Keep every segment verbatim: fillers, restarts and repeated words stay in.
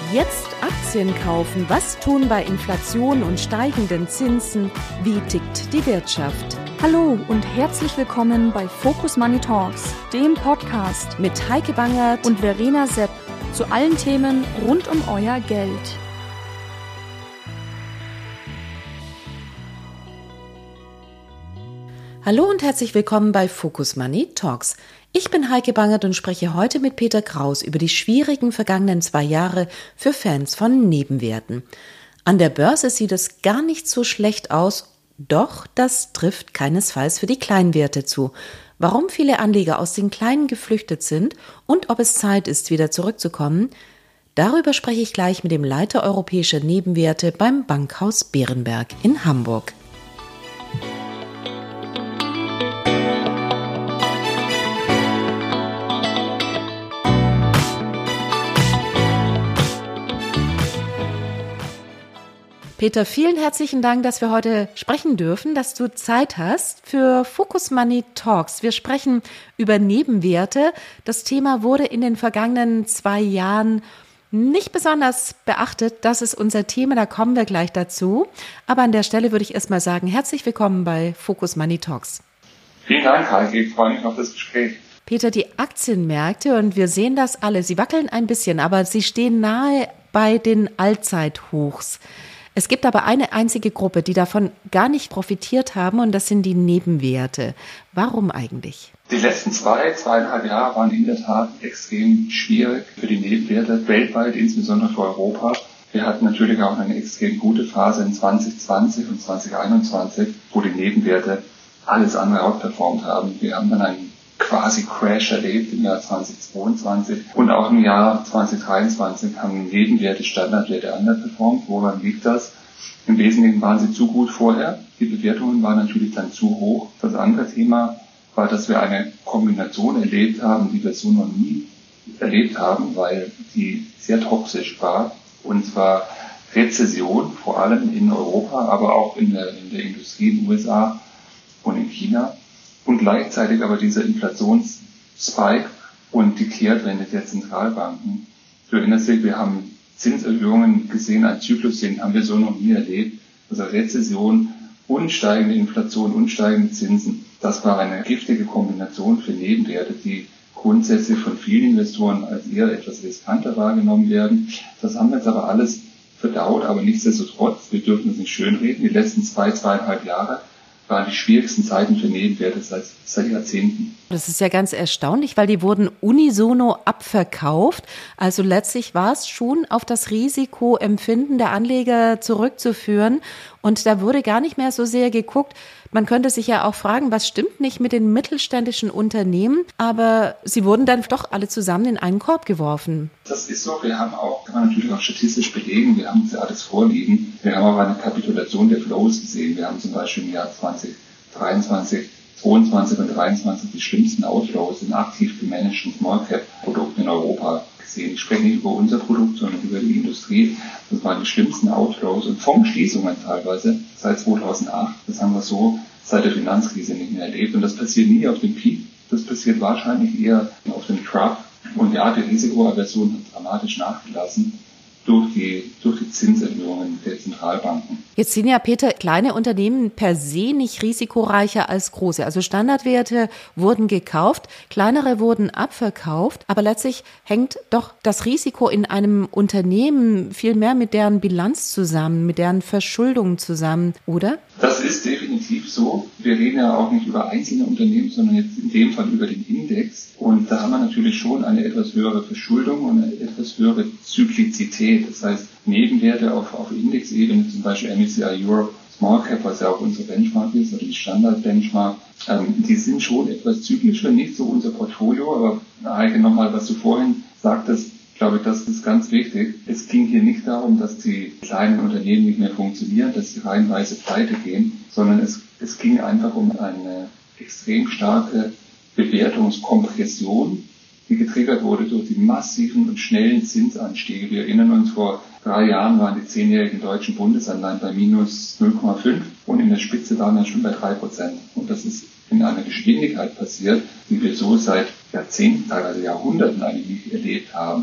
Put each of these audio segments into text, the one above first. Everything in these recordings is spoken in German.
Jetzt Aktien kaufen. Was tun bei Inflation und steigenden Zinsen? Wie tickt die Wirtschaft? Hallo und herzlich willkommen bei Focus Money Talks, dem Podcast Mit Heike Bangert und Verena Sepp zu allen Themen rund um euer Geld. Hallo und herzlich willkommen bei Focus Money Talks. Ich bin Heike Bangert und spreche heute mit Peter Kraus über die schwierigen vergangenen zwei Jahre für Fans von Nebenwerten. An der Börse sieht es gar nicht so schlecht aus, doch das trifft keinesfalls für die Kleinwerte zu. Warum viele Anleger aus den Kleinen geflüchtet sind und ob es Zeit ist, wieder zurückzukommen, darüber spreche ich gleich mit dem Leiter europäischer Nebenwerte beim Bankhaus Berenberg in Hamburg. Peter, vielen herzlichen Dank, dass wir heute sprechen dürfen, dass du Zeit hast für Focus Money Talks. Wir sprechen über Nebenwerte. Das Thema wurde in den vergangenen zwei Jahren nicht besonders beachtet. Das ist unser Thema, da kommen wir gleich dazu. Aber an der Stelle würde ich erstmal sagen, herzlich willkommen bei Focus Money Talks. Vielen Dank, Heike. Ich freue mich auf das Gespräch. Peter, die Aktienmärkte, und wir sehen das alle, sie wackeln ein bisschen, aber sie stehen nahe bei den Allzeithochs. Es gibt aber eine einzige Gruppe, die davon gar nicht profitiert haben, und das sind die Nebenwerte. Warum eigentlich? Die letzten zwei, zweieinhalb Jahre waren in der Tat extrem schwierig für die Nebenwerte, weltweit, insbesondere für Europa. Wir hatten natürlich auch eine extrem gute Phase in zwanzig zwanzig und zwanzig einundzwanzig, wo die Nebenwerte alles andere outperformt haben. Wir haben dann einen quasi Crash erlebt im Jahr zwanzig zweiundzwanzig und auch im Jahr zwanzig dreiundzwanzig haben Nebenwerte, Standardwerte underperformt. Woran liegt das? Im Wesentlichen waren sie zu gut vorher. Die Bewertungen waren natürlich dann zu hoch. Das andere Thema war, dass wir eine Kombination erlebt haben, die wir so noch nie erlebt haben, weil die sehr toxisch war. Und zwar Rezession, vor allem in Europa, aber auch in der, in der Industrie in den U S A und in China. Und gleichzeitig aber dieser Inflationsspike und die Kehrtwende der Zentralbanken. Du erinnerst dich, wir haben Zinserhöhungen gesehen, ein Zyklus, den haben wir so noch nie erlebt. Also Rezession und steigende Inflation und steigende Zinsen. Das war eine giftige Kombination für Nebenwerte, die grundsätzlich von vielen Investoren als eher etwas riskanter wahrgenommen werden. Das haben wir jetzt aber alles verdaut, aber nichtsdestotrotz, wir dürfen es nicht schönreden. Die letzten zwei, zweieinhalb Jahre waren die schwierigsten Zeiten für Nebenwerte seit, seit Jahrzehnten. Das ist ja ganz erstaunlich, weil die wurden unisono abverkauft. Also letztlich war es schon auf das Risikoempfinden der Anleger zurückzuführen. Und da wurde gar nicht mehr so sehr geguckt. Man könnte sich ja auch fragen, was stimmt nicht mit den mittelständischen Unternehmen? Aber sie wurden dann doch alle zusammen in einen Korb geworfen. Das ist so. Wir haben auch, kann man natürlich auch statistisch belegen, wir haben uns ja alles vorliegen. Wir haben auch eine Kapitulation der Flows gesehen. Wir haben zum Beispiel im Jahr zwanzig dreiundzwanzig, zweiundzwanzig und dreiundzwanzig die schlimmsten Outflows in aktiv gemanagten Small-Cap-Produkten in Europa gesehen. Ich spreche nicht über unser Produkt, sondern über die Industrie. Das waren die schlimmsten Outflows und Fondsschließungen teilweise seit zweitausendacht. Das haben wir so seit der Finanzkrise nicht mehr erlebt. Und das passiert nie auf dem Peak. Das passiert wahrscheinlich eher auf dem Trough. Und ja, die Risikoaversion hat dramatisch nachgelassen durch die, durch die Zinserhöhungen der Zentralbanken. Jetzt sind ja, Peter, kleine Unternehmen per se nicht risikoreicher als große. Also Standardwerte wurden gekauft, kleinere wurden abverkauft. Aber letztlich hängt doch das Risiko in einem Unternehmen viel mehr mit deren Bilanz zusammen, mit deren Verschuldung zusammen, oder? Das ist definitiv so. Wir reden ja auch nicht über einzelne Unternehmen, sondern jetzt in dem Fall über den Index. Und da haben wir natürlich schon eine etwas höhere Verschuldung und eine etwas höhere Zyklizität. Das heißt, Nebenwerte auf, auf Indexebene, zum Beispiel M S C I Europe Small Cap, was ja auch unsere Benchmark ist, oder die Standard-Benchmark, ähm, die sind schon etwas zyklischer, nicht so unser Portfolio. Aber Heike, nochmal, was du vorhin sagtest, ich glaube, das ist ganz wichtig. Es ging hier nicht darum, dass die kleinen Unternehmen nicht mehr funktionieren, dass sie reihenweise pleite gehen, sondern es, es ging einfach um eine extrem starke Bewertungskompression, die getriggert wurde durch die massiven und schnellen Zinsanstiege. Wir erinnern uns, vor drei Jahren waren die zehnjährigen deutschen Bundesanleihen bei minus null Komma fünf und in der Spitze waren wir schon bei drei Prozent. Und das ist in einer Geschwindigkeit passiert, die wir so seit Jahrzehnten, teilweise Jahrhunderten eigentlich nicht erlebt haben.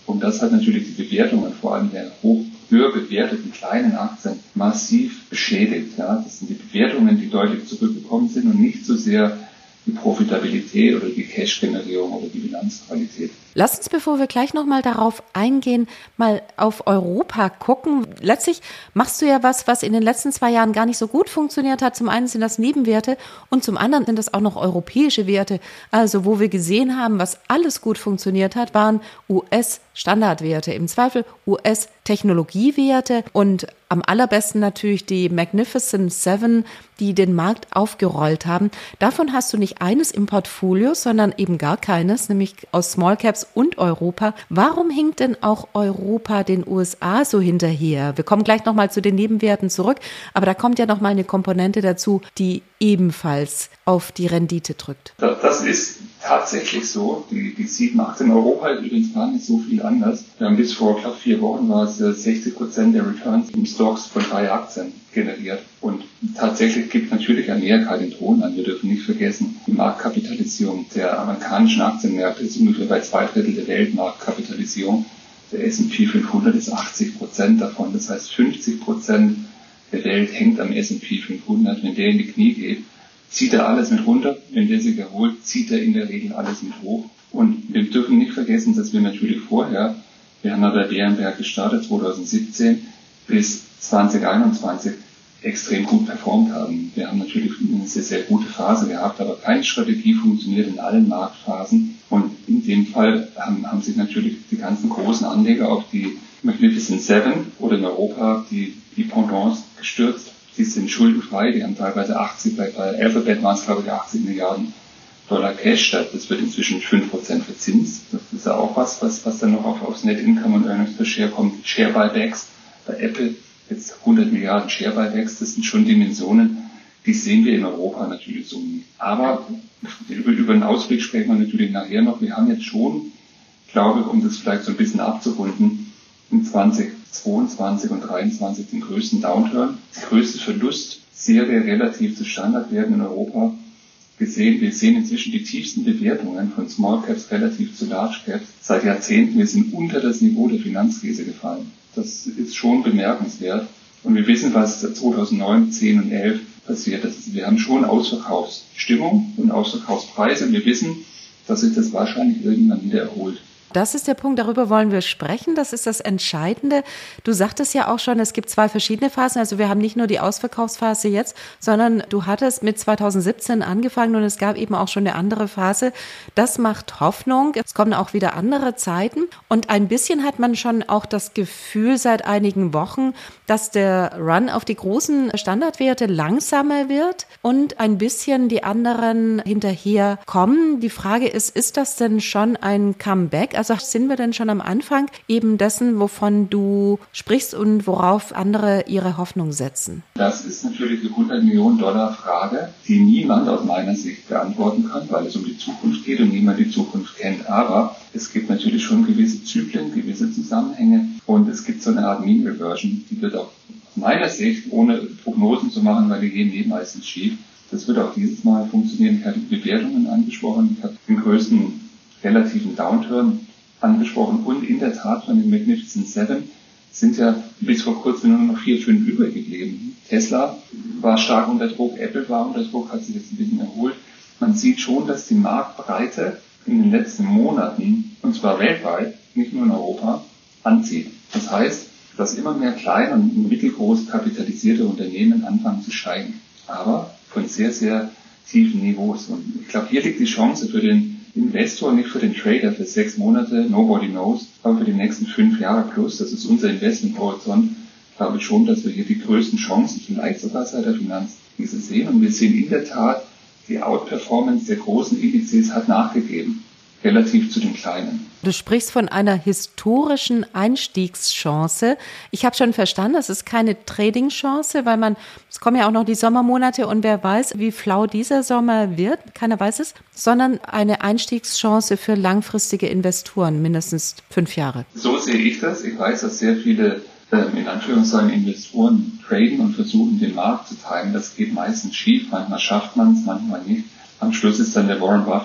Und das hat natürlich die Bewertungen, vor allem der hoch höher bewerteten kleinen Aktien, massiv beschädigt. Ja, das sind die Bewertungen, die deutlich zurückgekommen sind und nicht so sehr die Profitabilität oder die Cash-Generierung oder die Bilanzqualität. Lass uns, bevor wir gleich nochmal darauf eingehen, mal auf Europa gucken. Letztlich machst du ja was, was in den letzten zwei Jahren gar nicht so gut funktioniert hat. Zum einen sind das Nebenwerte und zum anderen sind das auch noch europäische Werte. Also wo wir gesehen haben, was alles gut funktioniert hat, waren U S-Standardwerte, im Zweifel U S-Technologiewerte und am allerbesten natürlich die Magnificent Seven, die den Markt aufgerollt haben. Davon hast du nicht eines im Portfolio, sondern eben gar keines, nämlich aus Small Caps und Europa. Warum hinkt denn auch Europa den U S A so hinterher? Wir kommen gleich nochmal zu den Nebenwerten zurück, aber da kommt ja nochmal eine Komponente dazu, die ebenfalls auf die Rendite drückt. Das ist tatsächlich so. Die, die Seed-Markt in Europa ist übrigens gar nicht so viel anders. Wir haben bis vor, glaube vier Wochen war es sechzig Prozent der Returns im Stocks von drei Aktien generiert. Und tatsächlich gibt natürlich Amerika den Thron an. Wir dürfen nicht vergessen, die Marktkapitalisierung der amerikanischen Aktienmärkte ist ungefähr bei zwei Drittel der Weltmarktkapitalisierung. Der S und P fünfhundert ist achtzig Prozent davon. Das heißt, fünfzig Prozent der Welt hängt am S und P fünfhundert. Wenn der in die Knie geht, zieht er alles mit runter. Wenn der sich erholt, zieht er in der Regel alles mit hoch. Und wir dürfen nicht vergessen, dass wir natürlich vorher, wir haben ja bei Bärenberg gestartet, zwanzig siebzehn bis zwanzig einundzwanzig, extrem gut performt haben. Wir haben natürlich eine sehr, sehr gute Phase gehabt, aber keine Strategie funktioniert in allen Marktphasen. Und in dem Fall haben, haben sich natürlich die ganzen großen Anleger auf die Magnificent Seven oder in Europa die, die Pendants gestürzt. Die sind schuldenfrei, die haben teilweise achtzig, bei, bei Alphabet waren es glaube ich achtzig Milliarden Dollar Cash, das wird inzwischen fünf Prozent verzinst. Das ist ja auch was, was, was dann noch auf, aufs Net Income und Earnings per Share kommt. Share Buybacks bei Apple, jetzt hundert Milliarden Share Buybacks, das sind schon Dimensionen, die sehen wir in Europa natürlich so nie. Aber über, über den Ausblick sprechen wir natürlich nachher noch. Wir haben jetzt schon, glaube ich, um das vielleicht so ein bisschen abzurunden, in zwanzig zweiundzwanzig und dreiundzwanzig den größten Downturn, die größte Verlustserie relativ zu Standardwerten in Europa gesehen. Wir sehen inzwischen die tiefsten Bewertungen von Small Caps relativ zu Large Caps seit Jahrzehnten. Wir sind unter das Niveau der Finanzkrise gefallen. Das ist schon bemerkenswert. Und wir wissen, was zweitausendneun, zehn und elf passiert ist. Wir haben schon Ausverkaufsstimmung und Ausverkaufspreise. Wir wissen, dass sich das wahrscheinlich irgendwann wieder erholt. Das ist der Punkt, darüber wollen wir sprechen. Das ist das Entscheidende. Du sagtest ja auch schon, es gibt zwei verschiedene Phasen. Also wir haben nicht nur die Ausverkaufsphase jetzt, sondern du hattest mit zweitausendsiebzehn angefangen und es gab eben auch schon eine andere Phase. Das macht Hoffnung. Es kommen auch wieder andere Zeiten. Und ein bisschen hat man schon auch das Gefühl seit einigen Wochen, dass der Run auf die großen Standardwerte langsamer wird und ein bisschen die anderen hinterher kommen. Die Frage ist, ist das denn schon ein Comeback? Also sind wir denn schon am Anfang eben dessen, wovon du sprichst und worauf andere ihre Hoffnung setzen? Das ist natürlich eine hundert Millionen Dollar Frage, die niemand aus meiner Sicht beantworten kann, weil es um die Zukunft geht und niemand die Zukunft kennt. Aber es gibt natürlich schon gewisse Zyklen, gewisse Zusammenhänge und es gibt so eine Art Mean Reversion, die wird auch aus meiner Sicht, ohne Prognosen zu machen, weil wir gehen eben meistens schief, das wird auch dieses Mal funktionieren. Ich hatte die Bewertungen angesprochen, ich habe den größten relativen Downturn angesprochen und in der Tat von den Magnificent Seven sind ja bis vor kurzem nur noch vier, fünf übrig geblieben. Tesla war stark unter Druck, Apple war unter Druck, hat sich jetzt ein bisschen erholt. Man sieht schon, dass die Marktbreite in den letzten Monaten, und zwar weltweit, nicht nur in Europa, anzieht. Das heißt, dass immer mehr klein und mittelgroß kapitalisierte Unternehmen anfangen zu steigen, aber von sehr, sehr tiefen Niveaus. Und ich glaube, hier liegt die Chance für den Investor, nicht für den Trader für sechs Monate, nobody knows, aber für die nächsten fünf Jahre plus, das ist unser Investmenthorizont, glaube ich schon, dass wir hier die größten Chancen, vielleicht sogar seit der Finanzkrise sehen. Und wir sehen in der Tat, die Outperformance der großen Indizes hat nachgegeben, relativ zu den kleinen. Du sprichst von einer historischen Einstiegschance. Ich habe schon verstanden, das ist keine Trading-Chance, weil man, es kommen ja auch noch die Sommermonate und wer weiß, wie flau dieser Sommer wird, keiner weiß es, sondern eine Einstiegschance für langfristige Investoren, mindestens fünf Jahre. So sehe ich das. Ich weiß, dass sehr viele ähm, in Anführungszeichen Investoren traden und versuchen, den Markt zu teilen. Das geht meistens schief, manchmal schafft man es, manchmal nicht. Am Schluss ist dann der Warren Buffett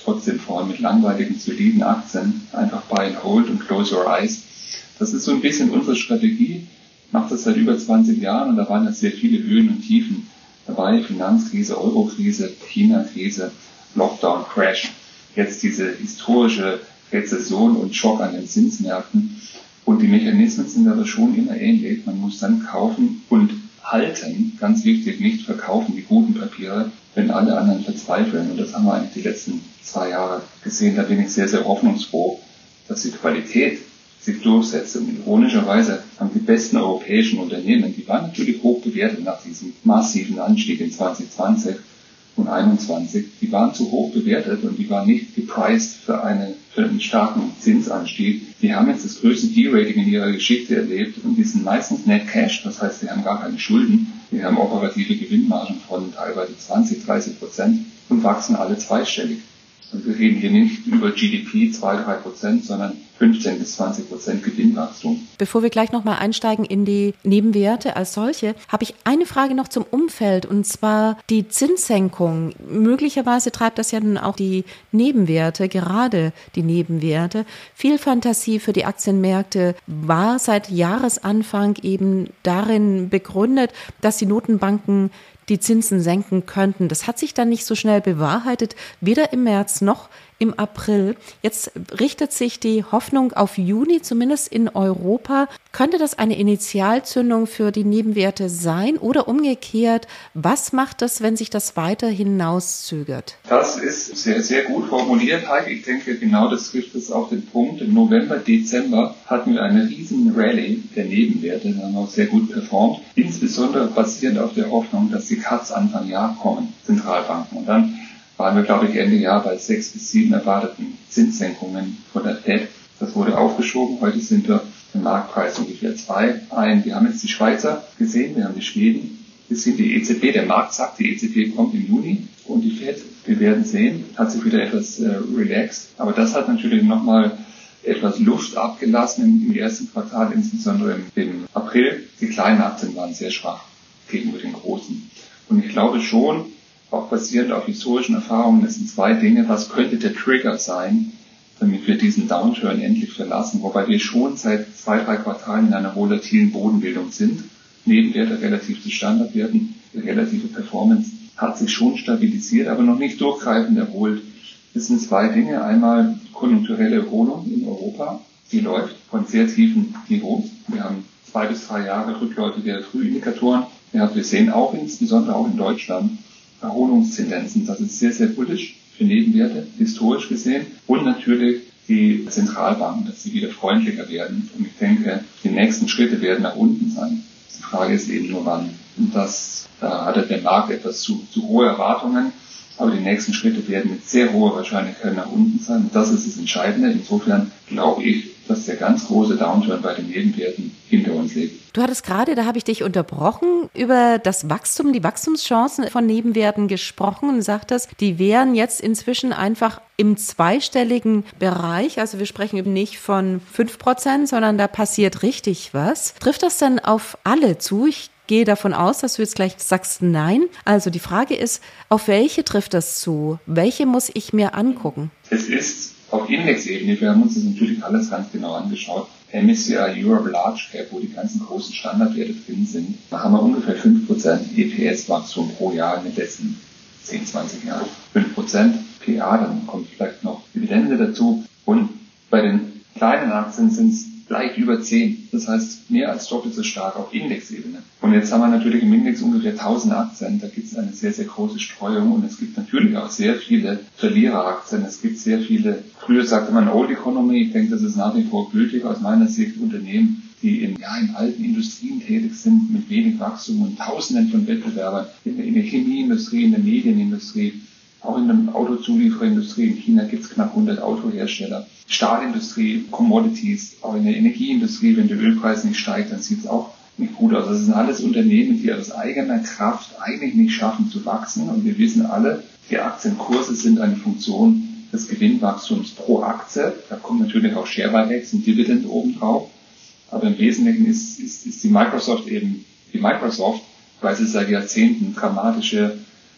trotzdem vorn mit langweiligen, soliden Aktien. Einfach buy and hold und close your eyes. Das ist so ein bisschen unsere Strategie. Ich mache das seit über zwanzig Jahren und da waren jetzt sehr viele Höhen und Tiefen dabei. Finanzkrise, Eurokrise, China-Krise, Lockdown, Crash. Jetzt diese historische Rezession und Schock an den Zinsmärkten. Und die Mechanismen sind aber schon immer ähnlich. Man muss dann kaufen und halten, ganz wichtig, nicht verkaufen die guten Papiere, wenn alle anderen verzweifeln. Und das haben wir eigentlich die letzten zwei Jahre gesehen. Da bin ich sehr, sehr hoffnungsfroh, dass die Qualität sich durchsetzt. Und ironischerweise haben die besten europäischen Unternehmen, die waren natürlich hoch bewertet nach diesem massiven Anstieg in zwanzig zwanzig und einundzwanzig, die waren zu hoch bewertet und die waren nicht gepriced für, eine, für einen starken Zinsanstieg. Die haben jetzt das größte D-Rating in ihrer Geschichte erlebt und die sind meistens Net Cash, das heißt, sie haben gar keine Schulden, die haben operative Gewinnmargen von teilweise zwanzig, dreißig Prozent und wachsen alle zweistellig. Und wir reden hier nicht über G D P zwei, drei Prozent, sondern fünfzehn bis zwanzig Prozent Gewinnwachstum. Bevor wir gleich nochmal einsteigen in die Nebenwerte als solche, habe ich eine Frage noch zum Umfeld, und zwar die Zinssenkung. Möglicherweise treibt das ja dann auch die Nebenwerte, gerade die Nebenwerte. Viel Fantasie für die Aktienmärkte war seit Jahresanfang eben darin begründet, dass die Notenbanken die Zinsen senken könnten. Das hat sich dann nicht so schnell bewahrheitet, weder im März noch im April. Jetzt richtet sich die Hoffnung auf Juni, zumindest in Europa. Könnte das eine Initialzündung für die Nebenwerte sein oder umgekehrt? Was macht das, wenn sich das weiter hinauszögert? Das ist sehr, sehr gut formuliert, Heike. Ich denke, genau das trifft es auf den Punkt. Im November, Dezember hatten wir eine riesen Rallye der Nebenwerte. Da haben wir auch sehr gut performt. Insbesondere basierend auf der Hoffnung, dass die Cuts Anfang Jahr kommen, Zentralbanken. Und dann waren wir, glaube ich, Ende Jahr bei sechs bis sieben erwarteten Zinssenkungen von der Fed. Das wurde aufgeschoben. Heute sind wir im Marktpreis ungefähr zwei ein. Wir haben jetzt die Schweizer gesehen, wir haben die Schweden. Wir sehen die E Z B. Der Markt sagt, die E Z B kommt im Juni und die Fed, wir werden sehen, hat sich wieder etwas äh, relaxed. Aber das hat natürlich nochmal etwas Luft abgelassen im, im ersten Quartal, insbesondere im, im April. Die kleinen Aktien waren sehr schwach gegenüber den großen. Und ich glaube schon, auch basierend auf historischen Erfahrungen, es sind zwei Dinge. Was könnte der Trigger sein, damit wir diesen Downturn endlich verlassen? Wobei wir schon seit zwei, drei Quartalen in einer volatilen Bodenbildung sind. Nebenwerte relativ zu Standardwerten, die relative Performance hat sich schon stabilisiert, aber noch nicht durchgreifend erholt. Es sind zwei Dinge. Einmal konjunkturelle Erholung in Europa. Die läuft von sehr tiefen Niveaus. Wir haben zwei bis drei Jahre rückläufige Frühindikatoren. Ja, wir sehen auch insbesondere auch in Deutschland Erholungstendenzen. Das ist sehr, sehr bullisch für Nebenwerte, historisch gesehen. Und natürlich die Zentralbanken, dass sie wieder freundlicher werden. Und ich denke, die nächsten Schritte werden nach unten sein. Die Frage ist eben nur wann. Und das, da hat der Markt etwas zu, zu hohe Erwartungen. Aber die nächsten Schritte werden mit sehr hoher Wahrscheinlichkeit nach unten sein. Und das ist das Entscheidende. Insofern glaube ich, dass der ganz große Downturn bei den Nebenwerten hinter uns liegt. Du hattest gerade, da habe ich dich unterbrochen, über das Wachstum, die Wachstumschancen von Nebenwerten gesprochen und sagtest, die wären jetzt inzwischen einfach im zweistelligen Bereich. Also wir sprechen eben nicht von fünf Prozent, sondern da passiert richtig was. Trifft das dann auf alle zu? Ich gehe davon aus, dass du jetzt gleich sagst, nein. Also die Frage ist, auf welche trifft das zu? Welche muss ich mir angucken? Es ist auf Indexebene, wir haben uns das natürlich alles ganz genau angeschaut, M S C I Europe Large Cap, wo die ganzen großen Standardwerte drin sind, da haben wir ungefähr fünf Prozent E P S-Wachstum pro Jahr in den letzten zehn, zwanzig Jahren. fünf Prozent P A, dann kommt vielleicht noch Dividende dazu. Und bei den kleinen Aktien sind es leicht über zehn. Das heißt, mehr als doppelt so stark auf Indexebene. Und jetzt haben wir natürlich im Index ungefähr tausend Aktien. Da gibt es eine sehr, sehr große Streuung. Und es gibt natürlich auch sehr viele Verliereraktien. Es gibt sehr viele, früher sagte man Old Economy. Ich denke, das ist nach wie vor gültig aus meiner Sicht. Unternehmen, die in, ja, in alten Industrien tätig sind, mit wenig Wachstum und Tausenden von Wettbewerbern. In, in der Chemieindustrie, in der Medienindustrie, auch in der Autozuliefererindustrie. In China gibt es knapp hundert Autohersteller. Stahlindustrie, Commodities, auch in der Energieindustrie, wenn der Ölpreis nicht steigt, dann sieht es auch nicht gut aus. Das sind alles Unternehmen, die aus eigener Kraft eigentlich nicht schaffen zu wachsen. Und wir wissen alle, die Aktienkurse sind eine Funktion des Gewinnwachstums pro Aktie. Da kommt natürlich auch Share Buybacks und Dividend obendrauf. Aber im Wesentlichen ist, ist, ist die Microsoft eben die Microsoft, weil sie seit Jahrzehnten dramatische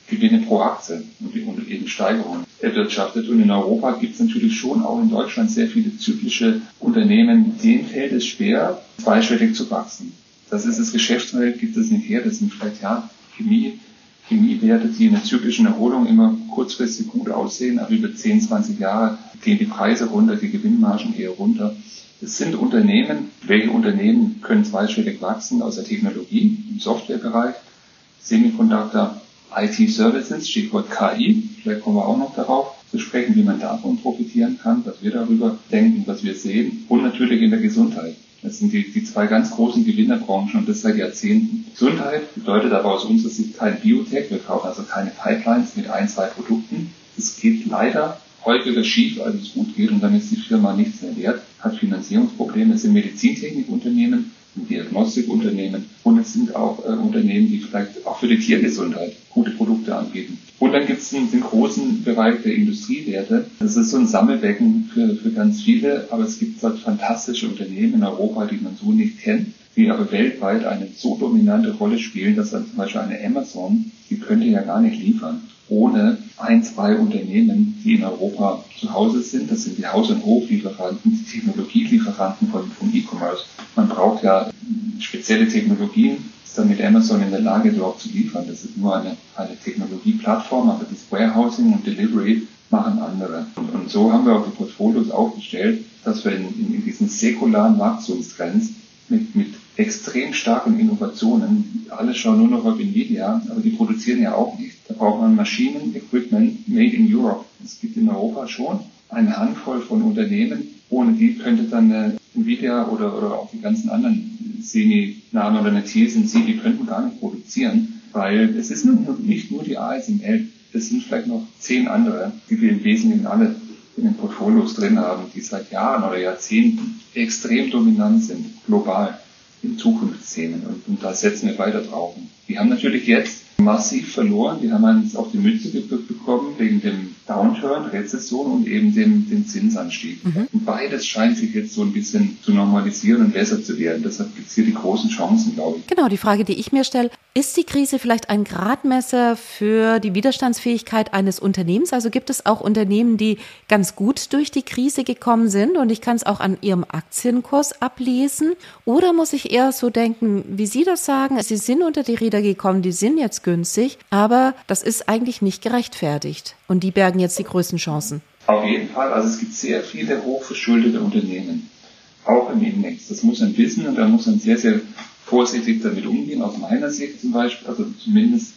Gewinne pro Aktie und eben Steigerungen erwirtschaftet. Und in Europa gibt es natürlich schon auch in Deutschland sehr viele zyklische Unternehmen, denen fällt es schwer, zweistellig zu wachsen. Das ist das Geschäftsmodell, gibt es nicht her. Das sind vielleicht ja Chemie, Chemiewerte, die in der zyklischen Erholung immer kurzfristig gut aussehen, aber über zehn, zwanzig Jahre gehen die Preise runter, die Gewinnmargen eher runter. Es sind Unternehmen, welche Unternehmen können zweistellig wachsen aus der Technologie, im Softwarebereich, Semiconductor, I T-Services, Stichwort K I, vielleicht kommen wir auch noch darauf zu sprechen, wie man davon profitieren kann, was wir darüber denken, was wir sehen, und natürlich in der Gesundheit. Das sind die, die zwei ganz großen Gewinnerbranchen und das seit Jahrzehnten. Gesundheit bedeutet aber aus unserer Sicht kein Biotech, wir kaufen also keine Pipelines mit ein, zwei Produkten. Es geht leider häufiger schief, als es gut geht und dann ist die Firma nichts mehr wert, hat Finanzierungsprobleme. Es sind Medizintechnikunternehmen, Diagnostikunternehmen und es sind auch äh, Unternehmen, die vielleicht auch für die Tiergesundheit gute Produkte anbieten. Und dann gibt es den, den großen Bereich der Industriewerte. Das ist so ein Sammelbecken für, für ganz viele, aber es gibt halt fantastische Unternehmen in Europa, die man so nicht kennt, die aber weltweit eine so dominante Rolle spielen, dass dann zum Beispiel eine Amazon, die könnte ja gar nicht liefern, ohne ein, zwei Unternehmen, die in Europa zu Hause sind. Das sind die Haus- und Hoflieferanten, die Technologielieferanten von, vom E-Commerce. Man braucht ja spezielle Technologien, ist dann mit Amazon in der Lage, dort zu liefern. Das ist nur eine, eine Technologieplattform, aber das Warehousing und Delivery machen andere. Und, und so haben wir auch die Portfolios aufgestellt, dass wir in, in, in diesen säkularen Wachstumstrends mit, mit extrem starken Innovationen, alle schauen nur noch auf Nvidia, aber die produzieren ja auch nicht. Da braucht man Maschinen, Equipment made in Europe. Es gibt in Europa schon eine Handvoll von Unternehmen, ohne die könnte dann eine Nvidia oder, oder auch die ganzen anderen Semi-Namen oder eine T S M C, die könnten gar nicht produzieren, weil es ist nur, nicht nur die A S M L, es sind vielleicht noch zehn andere, die wir im Wesentlichen alle in den Portfolios drin haben, die seit Jahren oder Jahrzehnten extrem dominant sind, global, in Zukunftsthemen. Und, und da setzen wir weiter drauf. Die haben natürlich jetzt massiv verloren, die haben uns auf die Mütze gedrückt bekommen wegen dem Downturn, Rezession und eben dem, dem Zinsanstieg. Mhm. Und beides scheint sich jetzt so ein bisschen zu normalisieren und besser zu werden. Deshalb gibt es hier die großen Chancen, glaube ich. Genau, die Frage, die ich mir stelle, ist die Krise vielleicht ein Gradmesser für die Widerstandsfähigkeit eines Unternehmens? Also gibt es auch Unternehmen, die ganz gut durch die Krise gekommen sind und ich kann es auch an ihrem Aktienkurs ablesen? Oder muss ich eher so denken, wie Sie das sagen, sie sind unter die Räder gekommen, die sind jetzt günstig, aber das ist eigentlich nicht gerechtfertigt und die bergen jetzt die größten Chancen. Auf jeden Fall, also es gibt sehr viele hochverschuldete Unternehmen, auch im Index. Das muss man wissen und da muss man sehr, sehr vorsichtig damit umgehen. Aus meiner Sicht zum Beispiel, also zumindest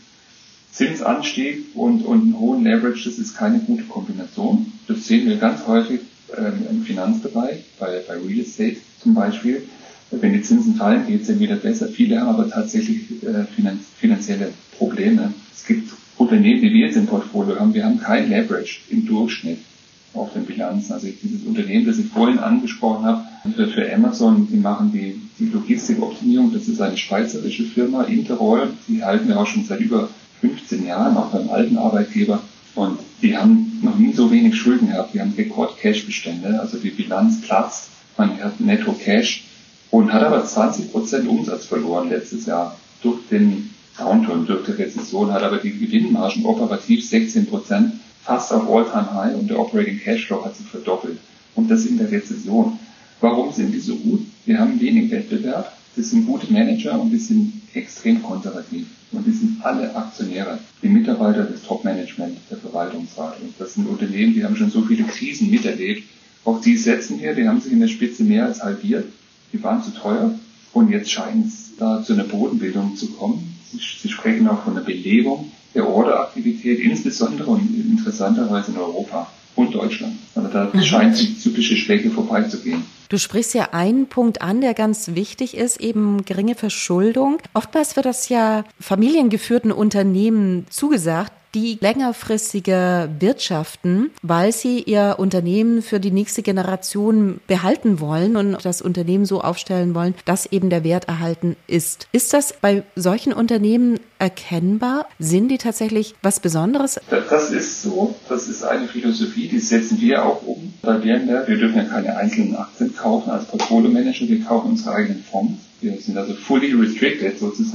Zinsanstieg und, und einen hohen Leverage, das ist keine gute Kombination. Das sehen wir ganz häufig ähm, im Finanzbereich, bei, bei Real Estate zum Beispiel. Wenn die Zinsen fallen, geht es dann wieder besser. Viele haben aber tatsächlich äh, finanz- finanzielle Probleme. Es gibt Unternehmen, die wir jetzt im Portfolio haben, wir haben kein Leverage im Durchschnitt auf den Bilanzen. Also dieses Unternehmen, das ich vorhin angesprochen habe, für, für Amazon, die machen die, die Logistikoptimierung, das ist eine schweizerische Firma, Interroll, die halten wir auch schon seit über fünfzehn Jahren, auch beim alten Arbeitgeber. Und die haben noch nie so wenig Schulden gehabt. Die haben Rekord-Cash-Bestände, also die Bilanz platzt, man hat Netto-Cash und hat aber zwanzig Prozent Umsatz verloren letztes Jahr durch den Downturn, durch die Rezession, hat aber die Gewinnmargen operativ sechzehn Prozent, fast auf All-Time-High und der Operating Cashflow hat sich verdoppelt. Und das in der Rezession. Warum sind die so gut? Wir haben wenig Wettbewerb, das sind gute Manager und die sind extrem konservativ. Und die sind alle Aktionäre, die Mitarbeiter des Top-Management, der Verwaltungsrat. Und das sind Unternehmen, die haben schon so viele Krisen miterlebt. Auch die setzen wir, die haben sich in der Spitze mehr als halbiert. Die waren zu teuer und jetzt scheint es da zu einer Bodenbildung zu kommen. Sie, sie sprechen auch von einer Belebung der Orderaktivität, insbesondere und interessanterweise in Europa und Deutschland. Also da mhm. scheint die typische Schwäche vorbeizugehen. Du sprichst ja einen Punkt an, der ganz wichtig ist, eben geringe Verschuldung. Oftmals wird das ja familiengeführten Unternehmen zugesagt, die längerfristiger wirtschaften, weil sie ihr Unternehmen für die nächste Generation behalten wollen und das Unternehmen so aufstellen wollen, dass eben der Wert erhalten ist. Ist das bei solchen Unternehmen erkennbar? Sind die tatsächlich was Besonderes? Das ist so. Das ist eine Philosophie, die setzen wir auch um. Bei Berenberg, wir dürfen ja keine einzelnen Aktien kaufen als Portfolio-Manager, wir kaufen unsere eigenen Fonds. Wir sind also fully restricted sozusagen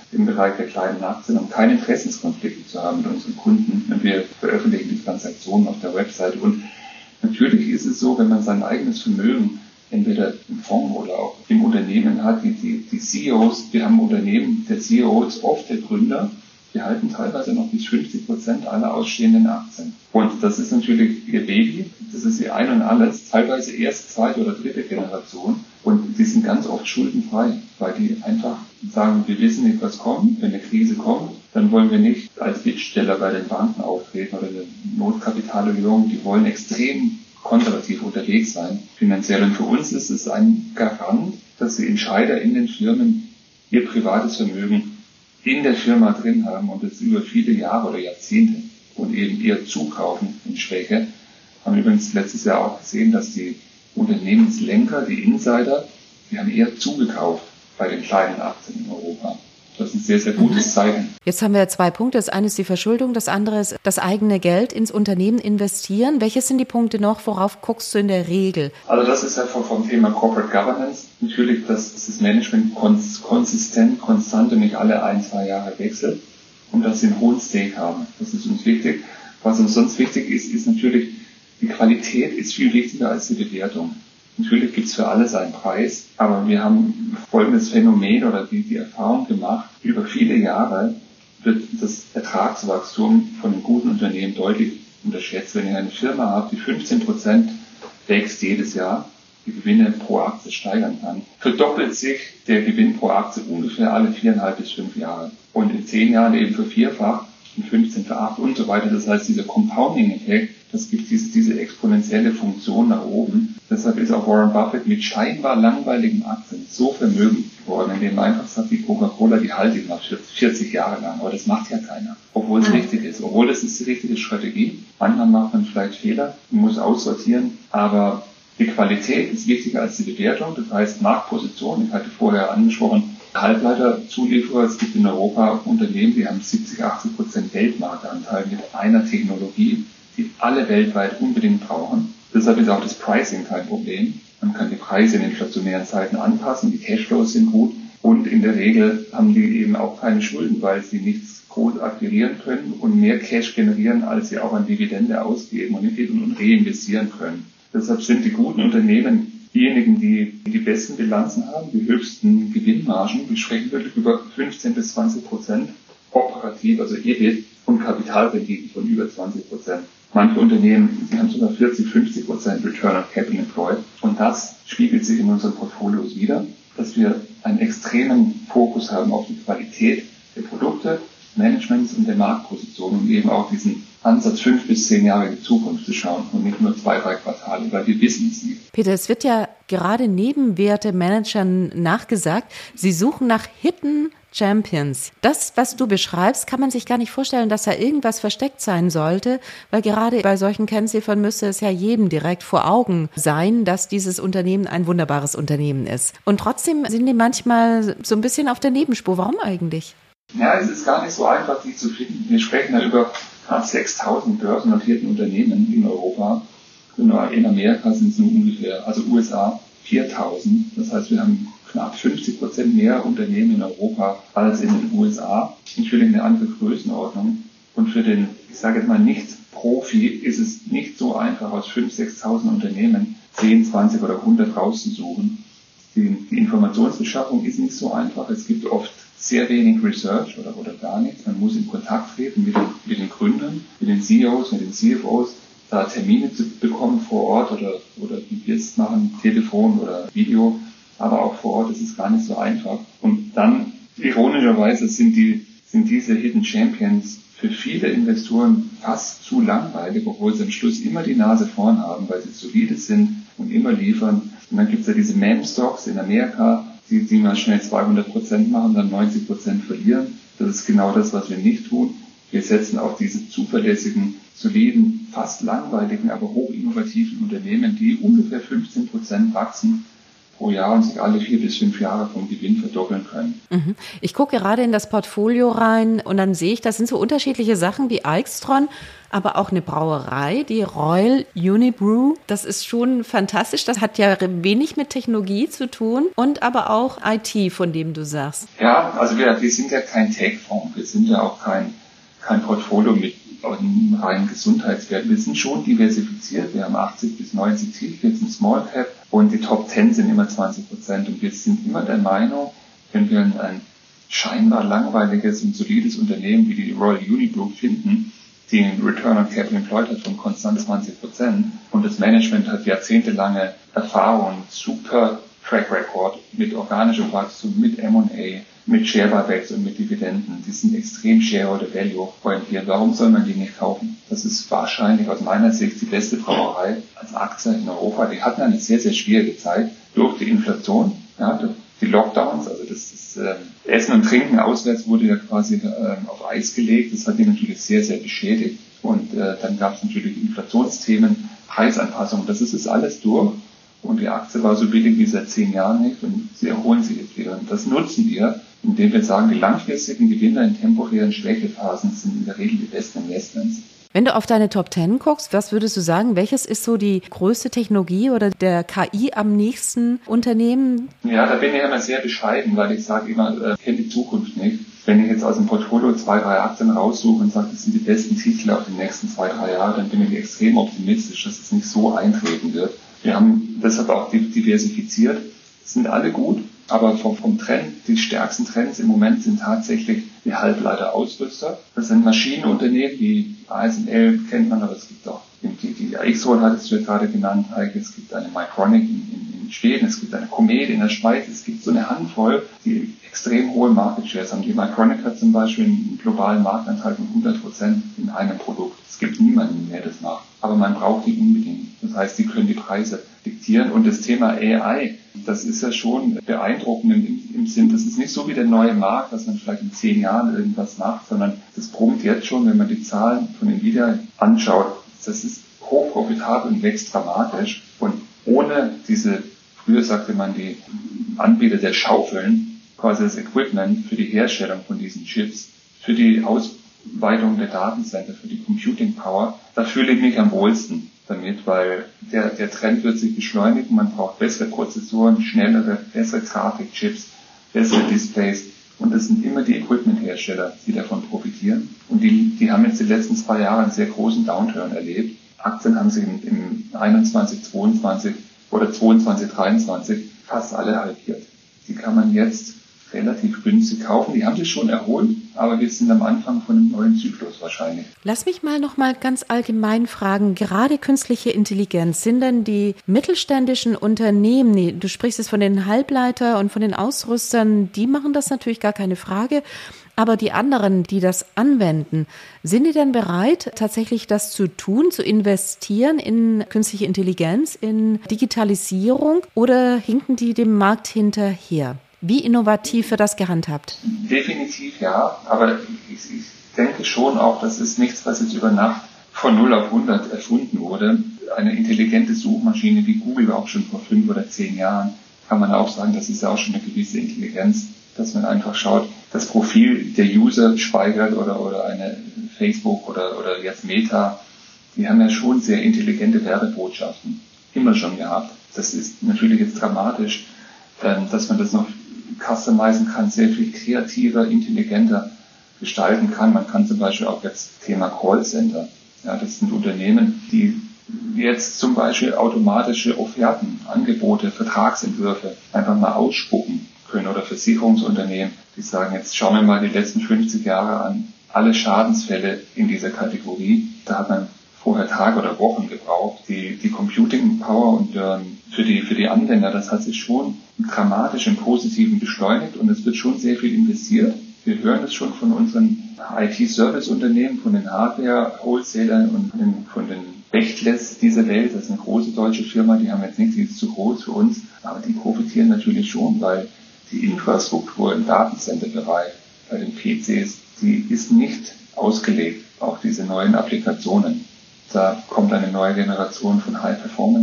im Bereich der kleinen Aktien, um keine Interessenskonflikte zu haben mit unseren Kunden. Und wir veröffentlichen die Transaktionen auf der Webseite. Und natürlich ist es so, wenn man sein eigenes Vermögen entweder im Fonds oder auch im Unternehmen hat, die, die, die C E Os, wir haben Unternehmen, der C E O ist oft der Gründer, die halten teilweise noch bis fünfzig Prozent aller ausstehenden Aktien. Und das ist natürlich ihr Baby, das ist ihr Ein und Alles, teilweise erst zweite oder dritte Generation. Und die sind ganz oft schuldenfrei, weil die einfach sagen, wir wissen nicht, was kommt. Wenn eine Krise kommt, dann wollen wir nicht als Bittsteller bei den Banken auftreten oder eine Notkapitalerhöhung. Die wollen extrem konservativ unterwegs sein, finanziell. Und für uns ist es ein Garant, dass die Entscheider in den Firmen ihr privates Vermögen in der Firma drin haben und das über viele Jahre oder Jahrzehnte und eben eher zukaufen in Schwäche. Haben übrigens letztes Jahr auch gesehen, dass die Unternehmenslenker, die Insider, die haben eher zugekauft bei den kleinen Aktien in Europa. Das ist ein sehr, sehr gutes Zeichen. Jetzt haben wir zwei Punkte. Das eine ist die Verschuldung, das andere ist das eigene Geld ins Unternehmen investieren. Welche sind die Punkte noch? Worauf guckst du in der Regel? Also das ist ja vom, vom Thema Corporate Governance. Natürlich, dass das Management kons- konsistent, konstant und nicht alle ein, zwei Jahre wechselt und dass sie einen hohen Stake haben. Das ist uns wichtig. Was uns sonst wichtig ist, ist natürlich, die Qualität ist viel wichtiger als die Bewertung. Natürlich gibt es für alles einen Preis, aber wir haben folgendes Phänomen oder die, die Erfahrung gemacht, über viele Jahre wird das Ertragswachstum von einem guten Unternehmen deutlich unterschätzt. Wenn ihr eine Firma habt, die fünfzehn Prozent wächst jedes Jahr, die Gewinne pro Aktie steigern kann, verdoppelt sich der Gewinn pro Aktie ungefähr alle viereinhalb bis fünf Jahre. Und in zehn Jahren eben vervierfacht, in fünfzehn veracht und so weiter. Das heißt, dieser Compounding-Effekt, das gibt diese, diese exponentielle Funktion nach oben. Deshalb ist auch Warren Buffett mit scheinbar langweiligen Aktien so vermögend geworden, indem man einfach sagt, wie Coca-Cola, die halte ich noch vierzig Jahre lang. Aber das macht ja keiner, obwohl es richtig ist. Obwohl das ist die richtige Strategie. Manchmal macht man vielleicht Fehler, man muss aussortieren, aber die Qualität ist wichtiger als die Bewertung. Das heißt, Marktposition, ich hatte vorher angesprochen, Halbleiterzulieferer, es gibt in Europa Unternehmen, die haben siebzig, achtzig Prozent Weltmarktanteil mit einer Technologie, die alle weltweit unbedingt brauchen. Deshalb ist auch das Pricing kein Problem. Man kann die Preise in inflationären Zeiten anpassen, die Cashflows sind gut und in der Regel haben die eben auch keine Schulden, weil sie nichts groß akquirieren können und mehr Cash generieren, als sie auch an Dividende ausgeben und reinvestieren können. Deshalb sind die guten Unternehmen diejenigen, die die besten Bilanzen haben, die höchsten Gewinnmargen. Wir sprechen wirklich über fünfzehn bis zwanzig Prozent operativ, also E B I T und Kapitalrenditen von über zwanzig Prozent. Manche Unternehmen, die haben sogar vierzig, fünfzig Prozent Return on Capital Employed. Und das spiegelt sich in unseren Portfolios wider, dass wir einen extremen Fokus haben auf die Qualität der Produkte, Managements und der Marktposition und eben auch diesen Ansatz, fünf bis zehn Jahre in die Zukunft zu schauen und nicht nur zwei, drei Quartale, weil wir wissen es nicht. Peter, es wird ja gerade Nebenwerte-Managern nachgesagt, sie suchen nach Hidden Champions. Das, was du beschreibst, kann man sich gar nicht vorstellen, dass da irgendwas versteckt sein sollte, weil gerade bei solchen Kennziffern müsste es ja jedem direkt vor Augen sein, dass dieses Unternehmen ein wunderbares Unternehmen ist. Und trotzdem sind die manchmal so ein bisschen auf der Nebenspur. Warum eigentlich? Ja, es ist gar nicht so einfach, die zu finden. Wir sprechen ja über knapp sechstausend börsennotierten Unternehmen in Europa. In Amerika sind es nur ungefähr, also U S A viertausend. Das heißt, wir haben knapp fünfzig Prozent mehr Unternehmen in Europa als in den U S A. Natürlich eine andere Größenordnung. Und für den, ich sage jetzt mal, Nicht-Profi ist es nicht so einfach, aus fünftausend, sechstausend Unternehmen zehn, zwanzig oder hundert rauszusuchen. Die, die Informationsbeschaffung ist nicht so einfach. Es gibt oft sehr wenig Research oder, oder gar nichts. Man muss in Kontakt treten mit den, mit den Gründern, mit den C E Os, mit den C F Os, da Termine zu bekommen vor Ort oder, oder wie wir es machen, Telefon oder Video, aber auch vor Ort ist es gar nicht so einfach. Und dann, ironischerweise, sind die, sind diese Hidden Champions für viele Investoren fast zu langweilig, obwohl sie am Schluss immer die Nase vorn haben, weil sie solide sind und immer liefern. Und dann gibt es ja diese Meme-Stocks in Amerika, die, die mal schnell zweihundert Prozent machen, dann neunzig Prozent verlieren. Das ist genau das, was wir nicht tun. Wir setzen auf diese zuverlässigen, soliden, fast langweiligen, aber hochinnovativen Unternehmen, die ungefähr fünfzehn Prozent wachsen. pro Jahr und sich alle vier bis fünf Jahre vom Gewinn verdoppeln können. Ich gucke gerade in das Portfolio rein und dann sehe ich, das sind so unterschiedliche Sachen wie Aixtron, aber auch eine Brauerei, die Royal Unibrew. Das ist schon fantastisch. Das hat ja wenig mit Technologie zu tun und aber auch I T, von dem du sagst. Ja, also wir, wir sind ja kein Tech-Fonds. Wir sind ja auch kein, kein Portfolio mit reinen Gesundheitswerten. Wir sind schon diversifiziert. Wir haben achtzig bis neunzig Tiefkits im Small Cap und die Top zehn sind immer zwanzig Prozent. Und wir sind immer der Meinung, wenn wir ein, ein scheinbar langweiliges und solides Unternehmen wie die Royal Unibrew finden, die einen Return on Capital Employed hat von konstant zwanzig Prozent und das Management hat jahrzehntelange Erfahrung, super Track Record mit organischem Wachstum, mit M und A, mit Share Buybacks und mit Dividenden. Die sind extrem Shareholder Value orientiert. Warum soll man die nicht kaufen? Das ist wahrscheinlich aus meiner Sicht die beste Brauerei als Aktie in Europa. Die hatten eine sehr, sehr schwierige Zeit durch die Inflation, ja, die Lockdowns, also das ist, äh, Essen und Trinken auswärts wurde ja quasi äh, auf Eis gelegt. Das hat die natürlich sehr, sehr beschädigt. Und äh, dann gab es natürlich Inflationsthemen, Preisanpassungen. Das ist es alles durch. Und die Aktie war so billig wie seit zehn Jahren nicht. Und sie erholen sich jetzt wieder. Und das nutzen wir, indem wir sagen, die langfristigen Gewinner in temporären Schwächephasen sind in der Regel die besten Investments. Wenn du auf deine Top zehn guckst, was würdest du sagen, welches ist so die größte Technologie oder der K I am nächsten Unternehmen? Ja, da bin ich immer sehr bescheiden, weil ich sage immer, äh, ich kenne die Zukunft nicht. Wenn ich jetzt aus dem Portfolio zwei, drei Aktien raussuche und sage, das sind die besten Titel auf die nächsten zwei, drei Jahre, dann bin ich extrem optimistisch, dass es nicht so eintreten wird. Wir haben deshalb auch diversifiziert. Es sind alle gut, aber vom, vom Trend, die stärksten Trends im Moment sind tatsächlich die Halbleiter-Ausrüster. Das sind Maschinenunternehmen, wie A S M L kennt man, aber es gibt auch die, die Aixtron hattest du ja gerade genannt, Heike. Es gibt eine Mycronic in, in, in Schweden, es gibt eine Comet in der Schweiz, es gibt so eine Handvoll, die extrem hohe Market Shares haben. Die Mycronic hat zum Beispiel einen globalen Marktanteil von hundert Prozent in einem Produkt. Es gibt niemanden mehr, das macht. Aber man braucht die unbedingt. Das heißt, die können die Preise diktieren. Und das Thema A I, das ist ja schon beeindruckend im, im Sinn, das ist nicht so wie der neue Markt, dass man vielleicht in zehn Jahren irgendwas macht, sondern das brummt jetzt schon, wenn man die Zahlen von Nvidia anschaut. Das ist hochprofitabel und wächst dramatisch. Und ohne diese, früher sagte man, die Anbieter der Schaufeln, quasi das Equipment für die Herstellung von diesen Chips, für die Ausweitung der Datencenter, für die Computing Power, da fühle ich mich am wohlsten damit, weil der, der Trend wird sich beschleunigen. Man braucht bessere Prozessoren, schnellere, bessere Grafikchips, bessere Displays. Und das sind immer die Equipment-Hersteller, die davon profitieren. Und die, die haben jetzt die letzten zwei Jahre einen sehr großen Downturn erlebt. Aktien haben sich im, im einundzwanzig, zweiundzwanzig oder zweiundzwanzig, dreiundzwanzig fast alle halbiert. Die kann man jetzt relativ günstig kaufen. Die haben sich schon erholt, aber wir sind am Anfang von einem neuen Zyklus wahrscheinlich. Lass mich mal noch mal ganz allgemein fragen, gerade künstliche Intelligenz, sind denn die mittelständischen Unternehmen, nee, du sprichst jetzt von den Halbleiter und von den Ausrüstern, die machen das natürlich gar keine Frage, aber die anderen, die das anwenden, sind die denn bereit, tatsächlich das zu tun, zu investieren in künstliche Intelligenz, in Digitalisierung oder hinken die dem Markt hinterher? Wie innovativ wird das gehandhabt? Definitiv ja, aber ich, ich denke schon auch, das ist nichts, was jetzt über Nacht von null auf hundert erfunden wurde. Eine intelligente Suchmaschine wie Google auch schon vor fünf oder zehn Jahren, kann man auch sagen, das ist ja auch schon eine gewisse Intelligenz, dass man einfach schaut, das Profil der User speichert oder, oder eine Facebook oder, oder jetzt Meta, die haben ja schon sehr intelligente Werbebotschaften, immer schon gehabt. Das ist natürlich jetzt dramatisch, dass man das noch customizen kann, sehr viel kreativer, intelligenter gestalten kann. Man kann zum Beispiel auch jetzt Thema Callcenter. Ja, das sind Unternehmen, die jetzt zum Beispiel automatische Offerten, Angebote, Vertragsentwürfe einfach mal ausspucken können oder Versicherungsunternehmen, die sagen, jetzt schauen wir mal die letzten fünfzig Jahre an, alle Schadensfälle in dieser Kategorie. Da hat man vorher Tage oder Wochen gebraucht. Die, die Computing Power und ähm, für die, für die Anwender, das hat sich schon dramatisch im Positiven beschleunigt und es wird schon sehr viel investiert. Wir hören es schon von unseren I T-Service-Unternehmen, von den Hardware-Wholesalern und von den, von den Bechtlers dieser Welt. Das ist eine große deutsche Firma, die haben jetzt nichts, die ist zu groß für uns, aber die profitieren natürlich schon, weil die Infrastruktur im Datencenter-Bereich bei den P Cs, die ist nicht ausgelegt auf diese neuen Applikationen. Da kommt eine neue Generation von High-Performance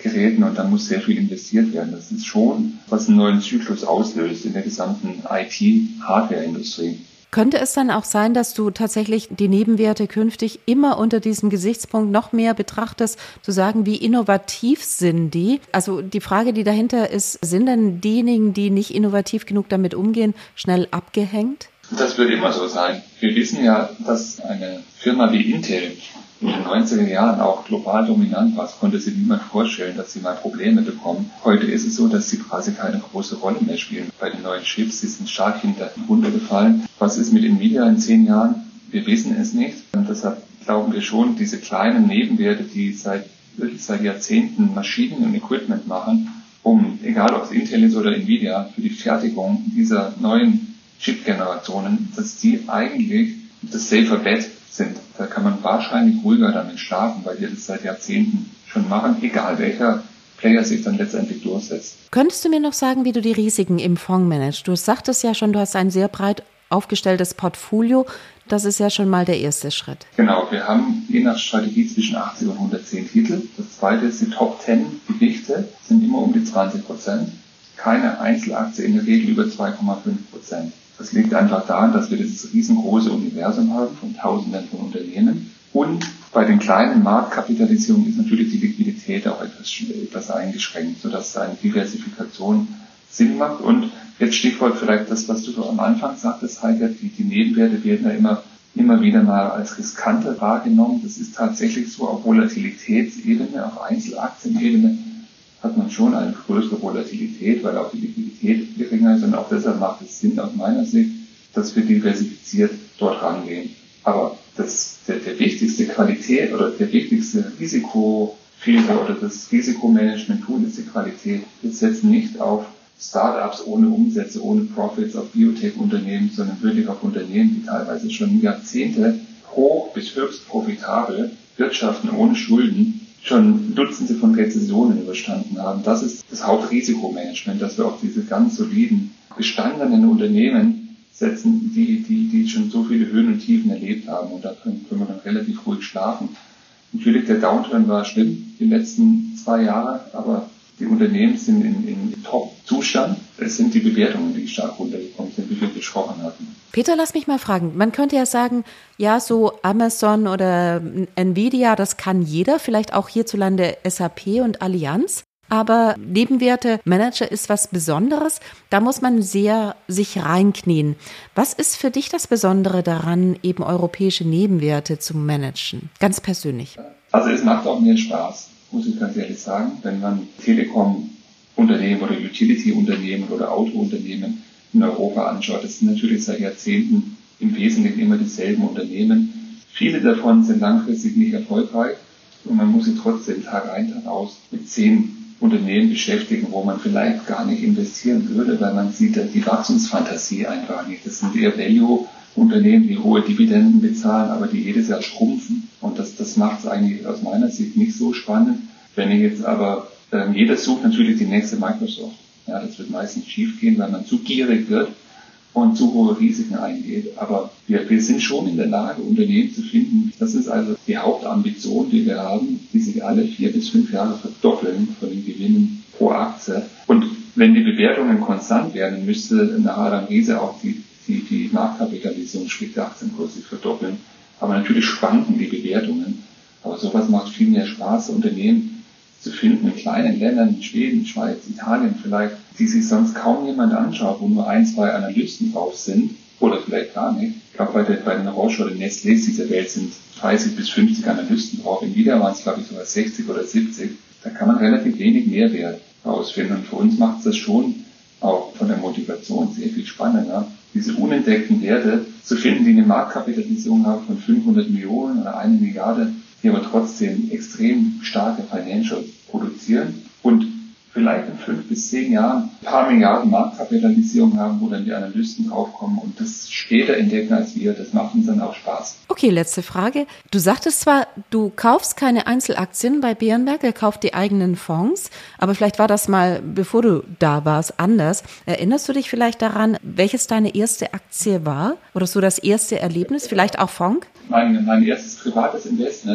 Geräten und da muss sehr viel investiert werden. Das ist schon, was einen neuen Zyklus auslöst in der gesamten I T-Hardware-Industrie. Könnte es dann auch sein, dass du tatsächlich die Nebenwerte künftig immer unter diesem Gesichtspunkt noch mehr betrachtest, zu sagen, wie innovativ sind die? Also die Frage, die dahinter ist, sind denn diejenigen, die nicht innovativ genug damit umgehen, schnell abgehängt? Das wird immer so sein. Wir wissen ja, dass eine Firma wie Intel in den neunziger Jahren auch global dominant war. Es konnte sich niemand vorstellen, dass sie mal Probleme bekommen. Heute ist es so, dass sie quasi keine große Rolle mehr spielen bei den neuen Chips. Sie sind stark hinten runtergefallen. Was ist mit Nvidia in zehn Jahren? Wir wissen es nicht. Und deshalb glauben wir schon, diese kleinen Nebenwerte, die seit wirklich seit Jahrzehnten Maschinen und Equipment machen, um, egal ob es Intel ist oder Nvidia, für die Fertigung dieser neuen Chip-Generationen, dass die eigentlich das safer bet sind. Da kann man wahrscheinlich ruhiger damit starten, weil wir das seit Jahrzehnten schon machen, egal welcher Player sich dann letztendlich durchsetzt. Könntest du mir noch sagen, wie du die Risiken im Fonds managst? Du sagtest ja schon, du hast ein sehr breit aufgestelltes Portfolio. Das ist ja schon mal der erste Schritt. Genau, wir haben je nach Strategie zwischen achtzig und hundertzehn Titel. Das zweite ist, die Top zehn Gewichte sind immer um die zwanzig Prozent. Keine Einzelaktie in der Regel über zwei Komma fünf Prozent. Das liegt einfach daran, dass wir dieses riesengroße Universum haben von Tausenden von Unternehmen. Und bei den kleinen Marktkapitalisierungen ist natürlich die Liquidität auch etwas, etwas eingeschränkt, sodass eine Diversifikation Sinn macht. Und jetzt Stichwort vielleicht das, was du so am Anfang sagtest, Heike, die, die Nebenwerte werden ja immer, immer wieder mal als riskanter wahrgenommen. Das ist tatsächlich so, auf Volatilitätsebene, auf Einzelaktienebene hat man schon eine größere Volatilität, weil auch die Liquidität geringer ist und auch deshalb macht es Sinn aus meiner Sicht, dass wir diversifiziert dort rangehen. Aber das, der, der wichtigste Qualität oder der wichtigste Risikofilter oder das Risikomanagement-Tool ist die Qualität. Wir setzen nicht auf Startups ohne Umsätze, ohne Profits, auf Biotech-Unternehmen, sondern wirklich auf Unternehmen, die teilweise schon Jahrzehnte hoch bis höchst profitabel wirtschaften ohne Schulden, schon Dutzende von Rezessionen überstanden haben. Das ist das Hauptrisikomanagement, dass wir auf diese ganz soliden, gestandenen Unternehmen setzen, die, die, die schon so viele Höhen und Tiefen erlebt haben. Und da können, können wir dann relativ ruhig schlafen. Natürlich, der Downturn war schlimm, die letzten zwei Jahre, aber die Unternehmen sind in, in Top-Zustand. Es sind die Bewertungen, die stark runtergekommen sind, wie wir besprochen hatten. Peter, lass mich mal fragen. Man könnte ja sagen, ja, so Amazon oder Nvidia, das kann jeder, vielleicht auch hierzulande S A P und Allianz. Aber Nebenwerte-Manager ist was Besonderes. Da muss man sehr sich reinknien. Was ist für dich das Besondere daran, eben europäische Nebenwerte zu managen? Ganz persönlich. Also es macht auch mehr Spaß, muss ich ganz ehrlich sagen, wenn man Telekom-Unternehmen oder Utility-Unternehmen oder Autounternehmen in Europa anschaut. Das sind natürlich seit Jahrzehnten im Wesentlichen immer dieselben Unternehmen. Viele davon sind langfristig nicht erfolgreich und man muss sich trotzdem Tag ein, Tag aus mit zehn Unternehmen beschäftigen, wo man vielleicht gar nicht investieren würde, weil man sieht die Wachstumsfantasie einfach nicht. Das sind eher Value-Unternehmen, die hohe Dividenden bezahlen, aber die jedes Jahr schrumpfen. Und das, das macht es eigentlich aus meiner Sicht nicht so spannend. Wenn ich jetzt aber, äh, jeder sucht natürlich die nächste Microsoft. Ja, das wird meistens schief gehen, weil man zu gierig wird und zu hohe Risiken eingeht. Aber wir, wir sind schon in der Lage, Unternehmen zu finden. Das ist also die Hauptambition, die wir haben, die sich alle vier bis fünf Jahre verdoppeln von den Gewinnen pro Aktie. Und wenn die Bewertungen konstant werden, müsste nach Adam Riese auch die, die, die Marktkapitalisierung, sprich der Aktienkurs, sich verdoppeln. Aber natürlich schwanken die Bewertungen. Aber sowas macht viel mehr Spaß, Unternehmen zu finden in kleinen Ländern, in Schweden, Schweiz, Italien vielleicht, die sich sonst kaum jemand anschaut, wo nur ein, zwei Analysten drauf sind oder vielleicht gar nicht. Ich glaube, bei, bei den Roche oder Nestlés dieser Welt sind dreißig bis fünfzig Analysten drauf. In Nvidia waren es, glaube ich, sogar sechzig oder siebzig. Da kann man relativ wenig Mehrwert rausfinden. Und für uns macht es das schon auch von der Motivation sehr viel spannender, diese unentdeckten Werte zu finden, die eine Marktkapitalisierung haben von fünfhundert Millionen oder eine Milliarde, die aber trotzdem extrem starke Financials produzieren und vielleicht in fünf bis zehn Jahren ein paar Milliarden Marktkapitalisierung haben, wo dann die Analysten draufkommen und das später entdecken als wir. Das macht uns dann auch Spaß. Okay, letzte Frage. Du sagtest zwar, du kaufst keine Einzelaktien bei Berenberg, er kauft die eigenen Fonds, aber vielleicht war das mal, bevor du da warst, anders. Erinnerst du dich vielleicht daran, welches deine erste Aktie war oder so das erste Erlebnis, vielleicht auch Fonds? Mein, mein erstes privates Investment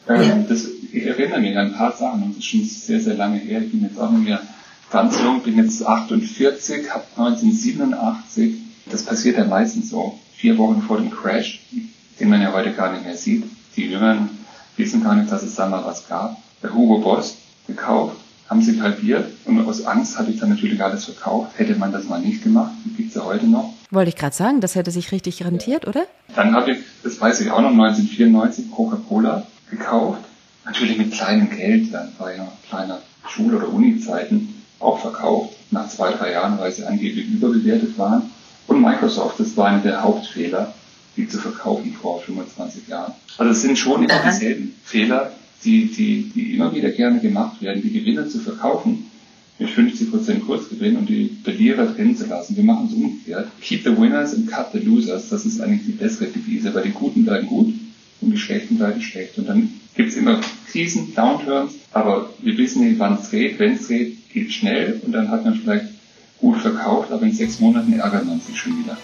Ähm, ja. das, ich erinnere mich an ein paar Sachen und das ist schon sehr, sehr lange her. Ich bin jetzt auch nicht mehr ganz jung, bin jetzt achtundvierzig, habe neunzehnhundertsiebenundachtzig, das passiert ja meistens so, vier Wochen vor dem Crash, den man ja heute gar nicht mehr sieht. Die Jüngeren wissen gar nicht, dass es da mal was gab. Der Hugo Boss gekauft, haben sich halbiert und aus Angst hatte ich dann natürlich alles verkauft. Hätte man das mal nicht gemacht, die gibt es ja heute noch. Wollte ich gerade sagen, das hätte sich richtig rentiert, ja. Oder? Dann habe ich, das weiß ich auch noch, neunzehnhundertvierundneunzig Coca-Cola gekauft. Natürlich mit kleinem Geld, dann war ja kleiner Schul- oder Uni-Zeiten auch verkauft. Nach zwei, drei Jahren, weil sie angeblich überbewertet waren. Und Microsoft, das war einer der Hauptfehler, die zu verkaufen vor fünfundzwanzig Jahren. Also es sind schon immer dieselben Fehler, die, die, die immer wieder gerne gemacht werden, die Gewinner zu verkaufen mit fünfzig Prozent Kursgewinn und die Verlierer drin zu lassen. Wir machen es umgekehrt. Keep the winners and cut the losers. Das ist eigentlich die bessere Devise, weil die Guten bleiben gut und die Schlechten bleiben schlecht. Und dann gibt es immer Krisen, Downturns, aber wir wissen nicht, wann es dreht. Wenn es dreht, geht schnell und dann hat man vielleicht gut verkauft, aber in sechs Monaten ärgert man sich schon wieder.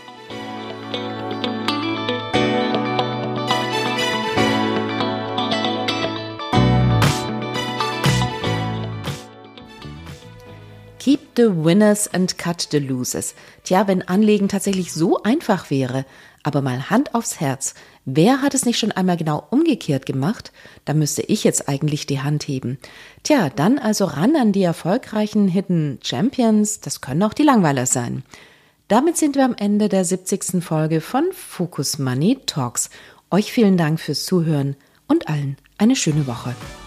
Keep the winners and cut the losers. Tja, wenn Anlegen tatsächlich so einfach wäre, aber mal Hand aufs Herz, wer hat es nicht schon einmal genau umgekehrt gemacht? Da müsste ich jetzt eigentlich die Hand heben. Tja, dann also ran an die erfolgreichen Hidden Champions, das können auch die Langweiler sein. Damit sind wir am Ende der siebzigsten Folge von Focus Money Talks. Euch vielen Dank fürs Zuhören und allen eine schöne Woche.